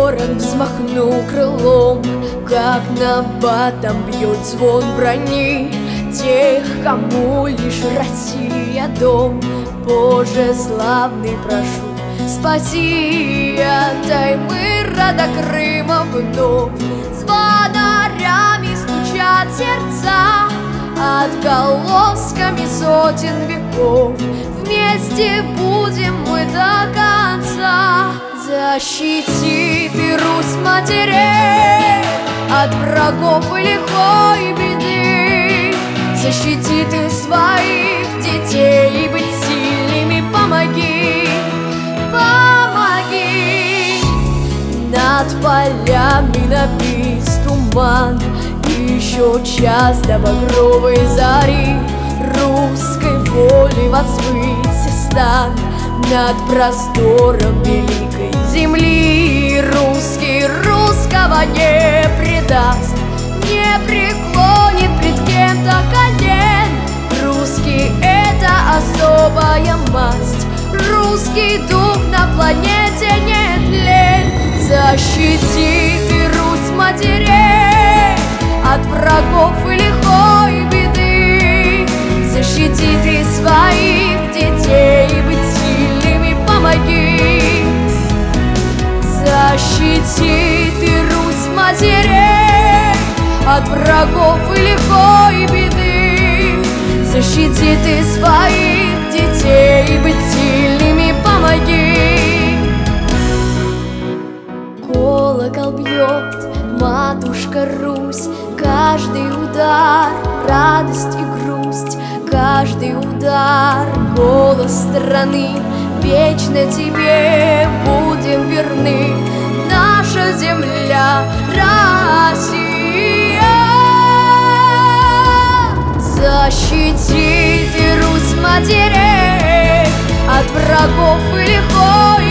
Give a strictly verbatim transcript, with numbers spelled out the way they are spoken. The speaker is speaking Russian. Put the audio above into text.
ворон взмахнул крылом, как набатом бьет звон брони тех, кому лишь Россия дом. Боже славный, прошу, спаси от Таймыра до Крыма вновь. Звонарями стучат сердца отголосками сотен веков. Вместе будем мы до конца. Защити ты, Русь, матерей, от врагов и лихой беды. Защити ты своих детей, и быть сильными помоги, помоги. Над полями навис туман, еще час до багровой зари. Русской воли возвысится стан над простором великой земли. Русский русского не предаст, не преклонит пред кем-то колен. Русский — это особая масть, русский дух на планете не тлен. Защити ты, Русь, матерей, от врагов и лихой беды. Защити ты своих детей, быть сильными помоги. Защити ты, Русь, матерей, от врагов и лихой беды. Защити ты своих детей, быть сильными помоги. Колокол бьет, матушка Русь, каждый удар — радость и грусть, каждый удар — голос страны. Вечно тебе будем верны, наша земля Россия. Защити ты, Русь, матерей, от врагов и лихой